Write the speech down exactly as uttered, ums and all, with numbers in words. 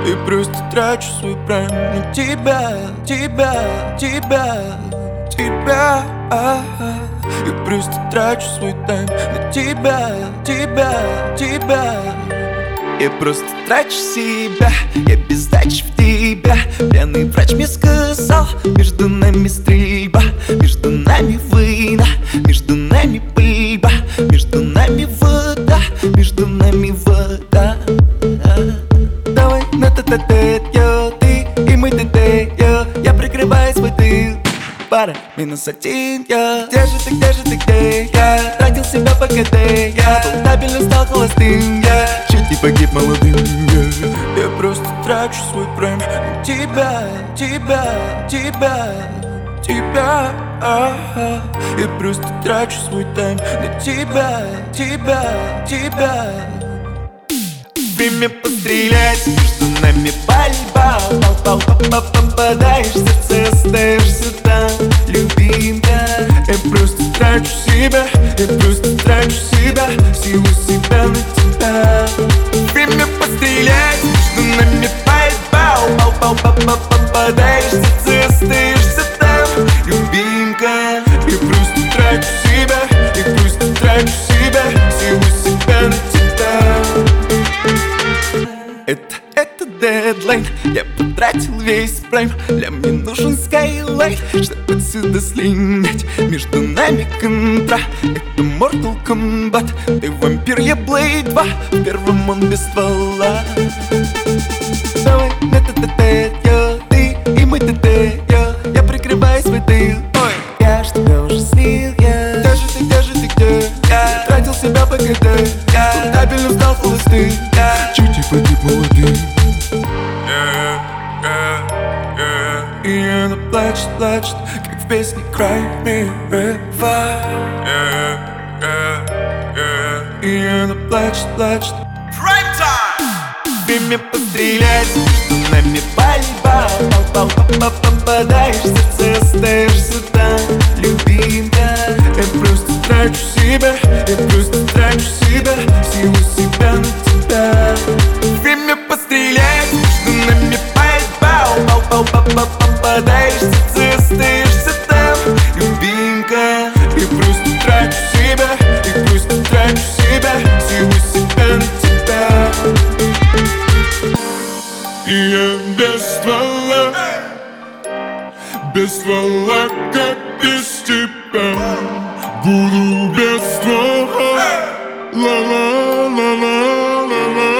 И просто трачу свой прайм на тебя, тебя, тебя, тебя. И просто трачу свой тайм на тебя, тебя, тебя. Я просто трачу себя, я без сдачи в тебя. Пьяный врач мне сказал, между нами стрельба, между нами война, между нами пыльба, между нами вода, между нами вода. Давай на та-та-тет, йо, ты и мы та-та, я прикрываю свой тыл. Пара, минус один, я. Где же ты, где же ты, где я? Тратил себя по КД, я был стабильно, стал холостым, я чуть не погиб молодым, я. Я просто трачу свой прайм на тебя, тебя, тебя, тебя. Я просто трачу свой тайм на тебя, тебя, тебя. Время пострелять, между нами пальба. Попадаешь в сердце, остаешься там, любимая. Я просто трачу себя, я просто трачу себя, силу себя на тебя. Время пострелять, между нами пальба. Попадаешь в сердце, остаешься там, любимая. Я просто трачу себя, я просто трачу себя, силу себя на тебя. Это, это дедлайн, я потратил весь прайм. Для мне нужен скайлайт, чтобы отсюда слинять. Между нами контра, это Mortal Kombat. Ты вампир, я Блейд два, в первом он без ствола. Давай на та-та-тет, йо, ты и мы та-та, я прикрываю свой тыл. Ой, я ж тебя уже слил, я. Где же ты, где же ты, где? Я тратил себя по КД, я стабильно стал холостым, я чуть не погиб молодым. И она плачет, плачет, как в песне Cry Me River. И она плачет, плачет. Prime time! Время пострелять, между нами пальба. Попадаешь в сердце, остаешься там, любимая. Я просто трачу себя, я просто трачу себя, силу себя на тебя. Время пострелять, между нами пальба. Попадаешь в сердце, остаешься там, любимая. Я просто трачу себя, я просто трачу себя, силу себя на тебя. И я без ствола, без ствола, как без тебя. Буду без ствола, ла-ла-ла-ла-ла-ла.